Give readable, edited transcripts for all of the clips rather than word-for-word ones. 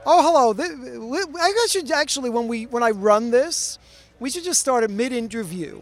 Oh, hello. I guess should actually when I run this, we should just start a mid-interview.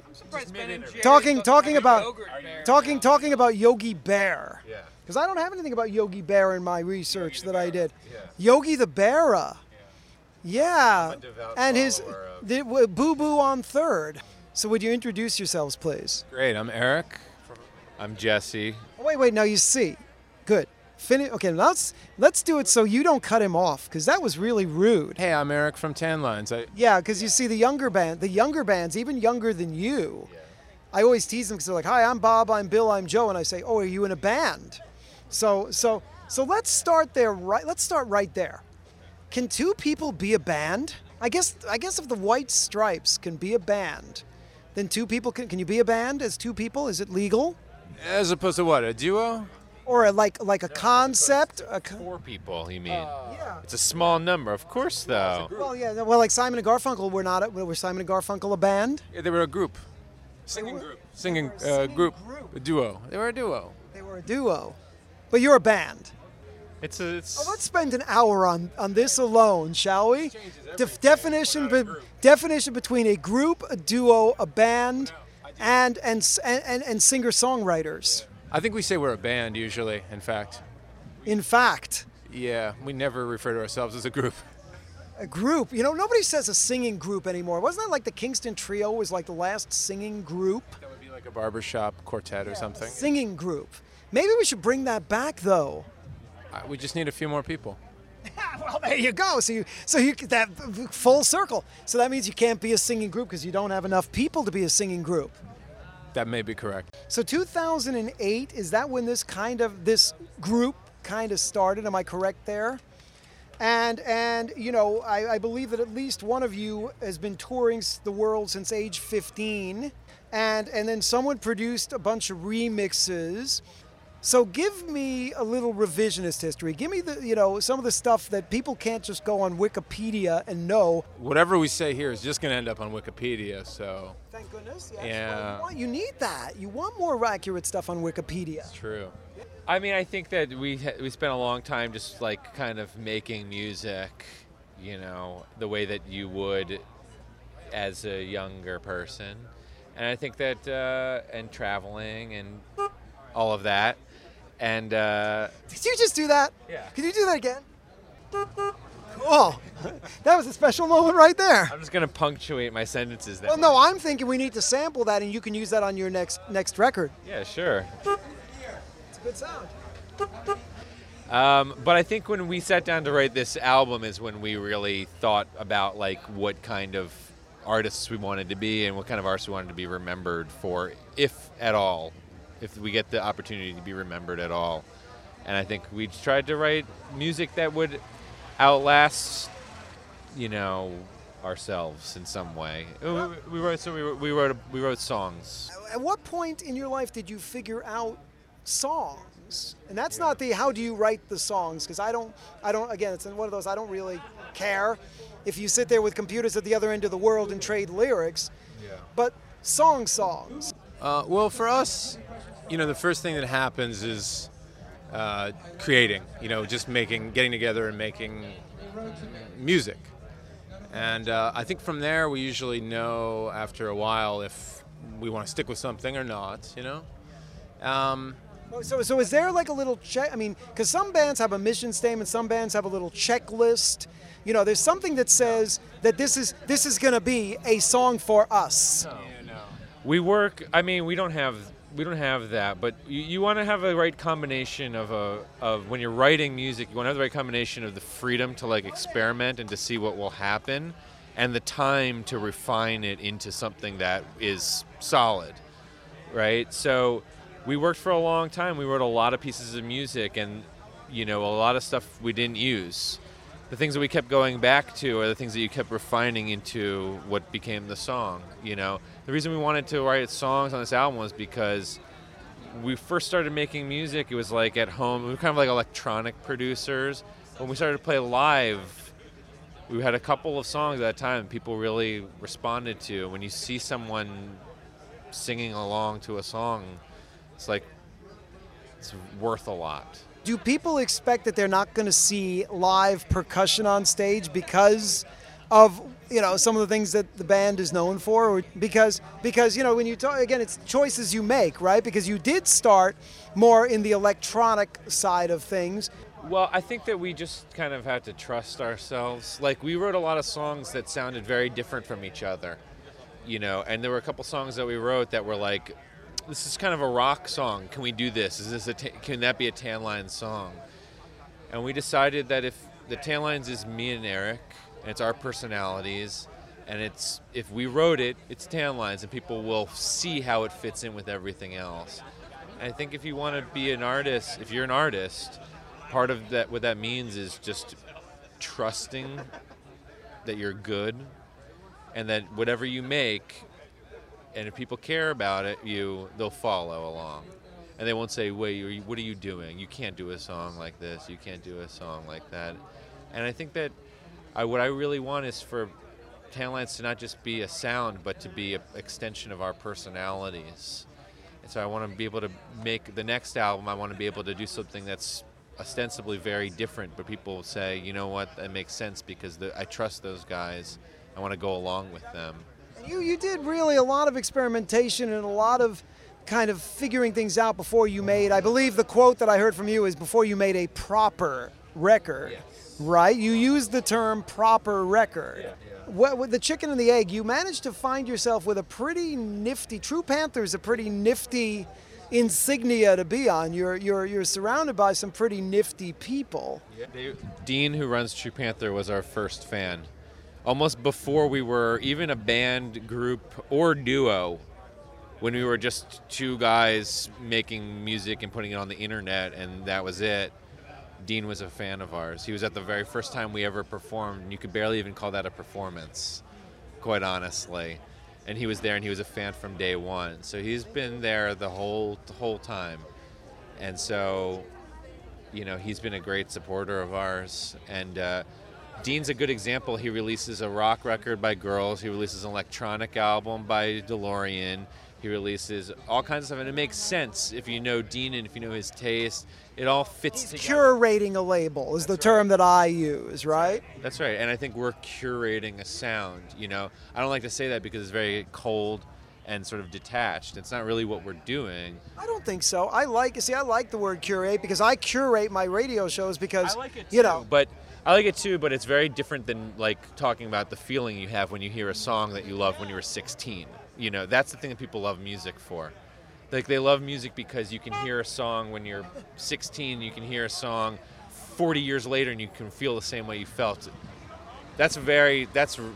Talking about Yogi Bear. Yeah. Because I don't have anything about Yogi Bear in my research that I did. Yeah. Yogi the Bear. Yeah. I'm a devout And his follower of- Boo Boo on third. So would you introduce yourselves, please? Great. I'm Eric. I'm Jesse. Oh, wait. Now you see. Good. Finish. Okay. Let's do it so you don't cut him off because that was really rude. Hey, I'm Eric from Tan Lines. Yeah, because you see the younger bands, even younger than you. Yeah. I always tease them because they're like, "Hi, I'm Bob, I'm Bill, I'm Joe," and I say, "Oh, are you in a band?" So let's start there. Let's start right there. Can two people be a band? I guess if the White Stripes can be a band, then two people can you be a band as two people? Is it legal? As opposed to what? A duo? Or like a concept? Four people, you mean? Yeah. It's a small number, of course, though. Well, yeah. Well, like Simon and Garfunkel, were Simon and Garfunkel a band? Yeah, they were a group. Singing group. A duo. They were a duo. They were a duo. But you're a band. It's Let's spend an hour on this alone, shall we? Definition between a group, a duo, a band, and singer-songwriters. I think we say we're a band usually, in fact. In fact, Yeah, we never refer to ourselves as a group. a group. Nobody says a singing group anymore. Wasn't that like the Kingston Trio was like the last singing group? That would be like a barbershop quartet or something. Singing group. Maybe we should bring that back, though. We just need a few more people. Well, there you go. So you that full circle. So that means you can't be a singing group because you don't have enough people to be a singing group. That may be correct. So 2008, is that when this group kind of started? Am I correct there? And I believe that at least one of you has been touring the world since age 15, and then someone produced a bunch of remixes. So give me a little revisionist history. Give me some of the stuff that people can't just go on Wikipedia and know. Whatever we say here is just going to end up on Wikipedia, so Thank goodness. Yeah. Well, you need that. You want more accurate stuff on Wikipedia. it's true. I mean, I think that we spent a long time just like kind of making music, the way that you would as a younger person, and I think that and traveling and all of that, and Did you just do that? Yeah. Could you do that again? Oh, that was a special moment right there. I'm just gonna punctuate my sentences. That Well, no, I'm thinking we need to sample that, and you can use that on your next record. Yeah, sure. It's a good sound. But I think when we sat down to write this album is when we really thought about like what kind of artists we wanted to be and what kind of artists we wanted to be remembered for, if at all, if we get the opportunity to be remembered at all. And I think we tried to write music that would outlast, ourselves in some way. We wrote songs. At what point in your life did you figure out songs? And that's not the how do you write the songs, because I don't again, it's one of those I don't really care if you sit there with computers at the other end of the world and trade lyrics. Yeah. But songs. Well, for us, the first thing that happens is creating, just getting together and making music. And I think from there we usually know after a while if we want to stick with something or not, So is there like a little check? I mean, because some bands have a mission statement, some bands have a little checklist. There's something that says that this is going to be a song for us. We work. I mean, we don't have that, but you want to have the right combination of when you're writing music. You want to have the right combination of the freedom to like experiment and to see what will happen, and the time to refine it into something that is solid, right? So we worked for a long time. We wrote a lot of pieces of music, and a lot of stuff we didn't use. The things that we kept going back to are the things that you kept refining into what became the song. The reason we wanted to write songs on this album was because we first started making music. It was like at home. We were kind of like electronic producers. When we started to play live, we had a couple of songs at that time people really responded to. When you see someone singing along to a song, it's worth a lot. do people expect that they're not going to see live percussion on stage because of, you know, some of the things that the band is known for? Or because you know, when you talk, again, it's choices you make, right? Because you did start more in the electronic side of things. Well, I think that we just kind of had to trust ourselves. Like, we wrote a lot of songs that sounded very different from each other, you know, and there were a couple songs that we wrote that were like, this is kind of a rock song. Can we do this? Is this can that be a Tan Lines song? And we decided that if the Tan Lines is me and Eric, and it's our personalities, and it's, if we wrote it, it's Tan Lines, and people will see how it fits in with everything else. And I think if you want to be an artist, if you're an artist, part of that, what that means is just trusting that you're good, and that whatever you make, and if people care about it, they'll follow along. And they won't say, wait, what are you doing? You can't do a song like this. You can't do a song like that. And I think that what I really want is for Tan Lines to not just be a sound, but to be an extension of our personalities. And so I want to be able to make the next album, I want to be able to do something that's ostensibly very different, but people say, you know what, that makes sense because I trust those guys. I want to go along with them. You did really a lot of experimentation and a lot of kind of figuring things out before you made, I believe the quote that I heard from you is before you made a proper record, yes. Right? You used the term proper record. Yeah. What, with the chicken and the egg, you managed to find yourself with a pretty nifty, True Panther is a pretty nifty insignia to be on. You're surrounded by some pretty nifty people. Yeah. Dean, who runs True Panther, was our first fan. Almost before we were even a band, group, or duo, when we were just two guys making music and putting it on the internet, and that was it, Dean was a fan of ours. He was at the very first time we ever performed, and you could barely even call that a performance, quite honestly. And he was there, and he was a fan from day one. So he's been there the whole time. And so, you know, he's been a great supporter of ours. And Dean's a good example. He releases a rock record by Girls. He releases an electronic album by DeLorean. He releases all kinds of stuff, and it makes sense if you know Dean and if you know his taste. It all fits together. Curating a label is the term that I use, right? That's right, and I think we're curating a sound, you know. I don't like to say that because it's very cold and sort of detached. It's not really what we're doing. I don't think so. I like the word curate because I curate my radio shows because, I like it too, you know. But I like it too, but it's very different than like talking about the feeling you have when you hear a song that you loved when you were 16. You know, that's the thing that people love music for. Like, they love music because you can hear a song when you're 16, you can hear a song 40 years later, and you can feel the same way you felt. That's very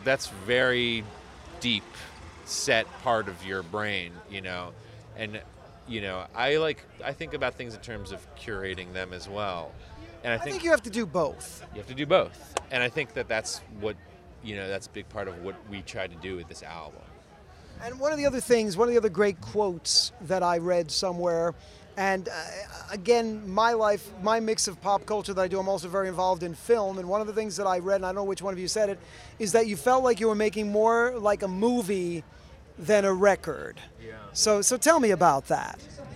deep set part of your brain, you know. And, you know, I think about things in terms of curating them as well. And I think you have to do both. You have to do both. And I think that that's what, you know, that's a big part of what we tried to do with this album. And one of the other great quotes that I read somewhere, and again, my mix of pop culture that I do, I'm also very involved in film, and one of the things that I read, and I don't know which one of you said it, is that you felt like you were making more like a movie than a record. Yeah. So tell me about that.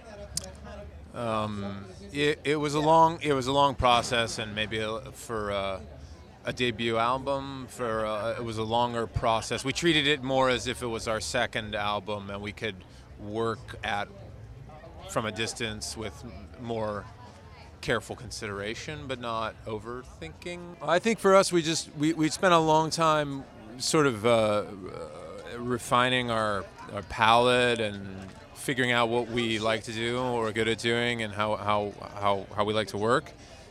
It was a long process, and maybe for a debut album, it was a longer process. We treated it more as if it was our second album, and we could work from a distance with more careful consideration, but not overthinking. I think for us, we spent a long time sort of refining our palette and figuring out what we like to do, what we're good at doing, and how we like to work.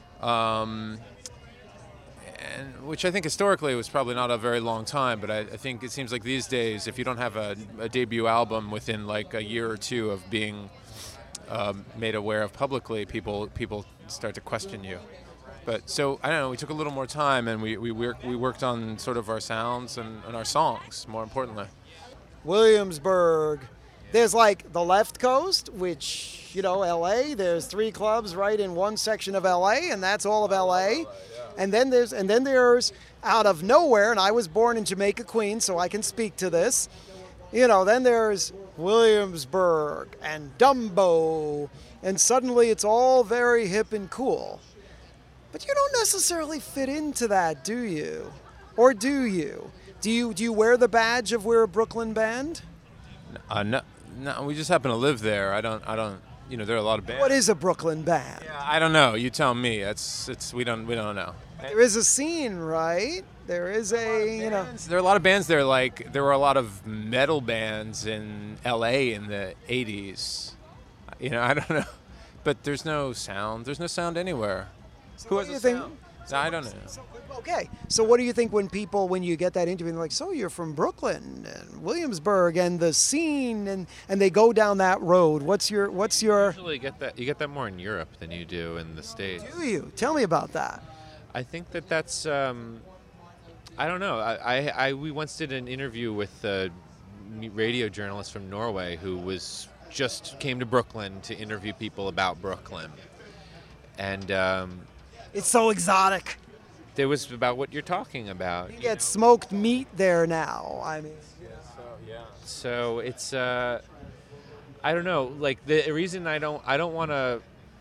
And which I think historically was probably not a very long time, but I think it seems like these days, if you don't have a debut album within like a year or two of being made aware of publicly, people start to question you. But so I don't know. We took a little more time, and we worked on sort of our sounds and our songs, more importantly. Williamsburg. There's like the left coast, which, you know, LA. There's 3 clubs right in one section of LA, and that's all of LA. And then there's out of nowhere, and I was born in Jamaica, Queens, so I can speak to this, You know, then there's Williamsburg and Dumbo, and suddenly it's all very hip and cool. But you don't necessarily fit into that, do you? Or do you? Do you wear the badge of we're a Brooklyn band? No, we just happen to live there. I don't. You know, there are a lot of bands. What is a Brooklyn band? Yeah, I don't know. You tell me. We don't know. There is a scene, right? There is a, There are a lot of bands there. Like there were a lot of metal bands in L.A. in the '80s. You know, I don't know, but there's no sound. There's no sound anywhere. Who has a sound? I don't know. Okay, so what do you think when you get that interview, and they're like, so you're from Brooklyn and Williamsburg and the scene, and they go down that road. What's your? Usually you get that more in Europe than you do in the States. Do you? Tell me about that. I think that's. I don't know. We once did an interview with a radio journalist from Norway who just came to Brooklyn to interview people about Brooklyn, and it's so exotic. It was about what you're talking about. You get smoked meat there now. I mean. So it's I don't know. Like the reason I don't want to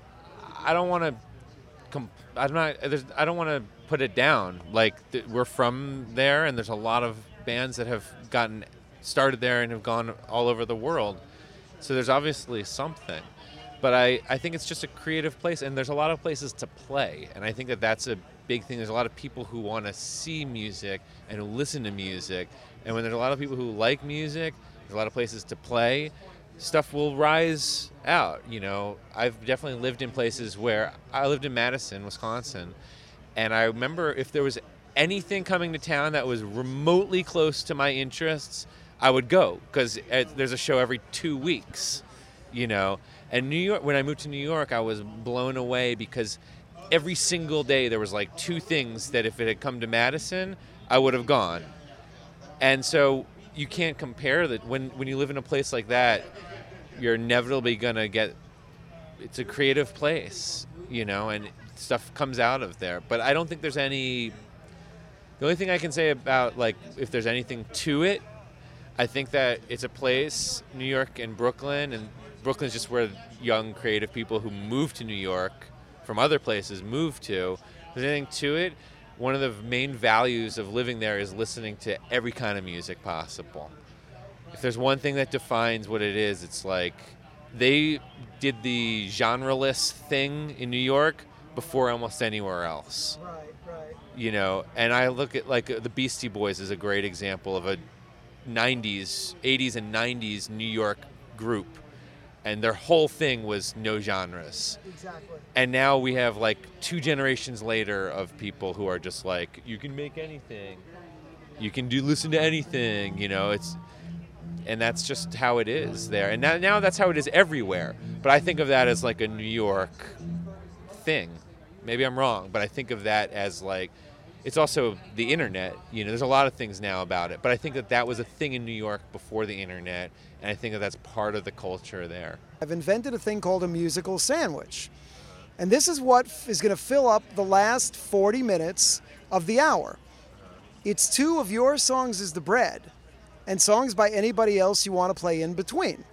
put it down. Like we're from there, and there's a lot of bands that have gotten started there and have gone all over the world. So there's obviously something. But I think it's just a creative place, and there's a lot of places to play, and I think that's a big thing. There's a lot of people who want to see music and who listen to music, and when there's a lot of people who like music, there's a lot of places to play, stuff will rise out. You know, I've definitely lived in places where I lived in Madison, Wisconsin, and I remember if there was anything coming to town that was remotely close to my interests, I would go, because there's a show every 2 weeks, you know. And New York, when I moved to New York, I was blown away because every single day there was like 2 things that if it had come to Madison, I would have gone. And so you can't compare that. When you live in a place like that, you're inevitably going to get, it's a creative place, you know, and stuff comes out of there. But I don't think there's the only thing I can say about, like, if there's anything to it, I think that it's a place, New York and Brooklyn's just where young creative people who move to New York from other places move to. If there's anything to it, one of the main values of living there is listening to every kind of music possible. If there's one thing that defines what it is, it's like they did the genre-less thing in New York before almost anywhere else. Right. You know, and I look at, like, the Beastie Boys is a great example of a 80s and 90s New York group. And their whole thing was no genres. Exactly. And now we have like 2 generations later of people who are just like, you can make anything. You can listen to anything, you know, and that's just how it is there. And now that's how it is everywhere. But I think of that as like a New York thing. Maybe I'm wrong, but I think of that as like, it's also the internet. You know, there's a lot of things now about it. But I think that was a thing in New York before the internet, and I think that that's part of the culture there. I've invented a thing called a musical sandwich. And this is what is going to fill up the last 40 minutes of the hour. It's 2 of your songs as the bread, and songs by anybody else you want to play in between.